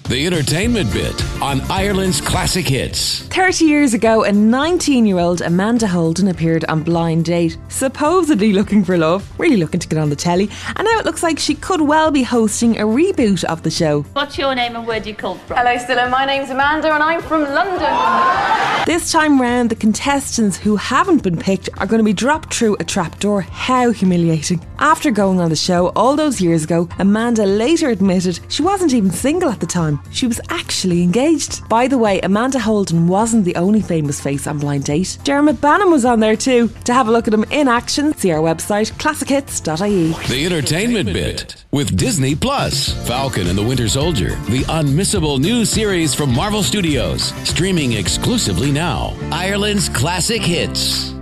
The Entertainment Bit on Ireland's Classic Hits. 30 years ago, a 19-year-old Amanda Holden appeared on Blind Date, supposedly looking for love, really looking to get on the telly, and now it looks like she could well be hosting a reboot of the show. What's your name and where do you come from? Hello Stella, my name's Amanda and I'm from London. This time round, the contestants who haven't been picked are going to be dropped through a trapdoor. How humiliating. After going on the show all those years ago, Amanda later admitted she wasn't even single at the time. She was actually engaged. By the way, Amanda Holden wasn't the only famous face on Blind Date. Dermot Bannon was on there too. To have a look at him in action, see our website classichits.ie. The Entertainment Bit with Disney Plus. Falcon and the Winter Soldier, the unmissable new series from Marvel Studios, streaming exclusively now. Ireland's Classic Hits.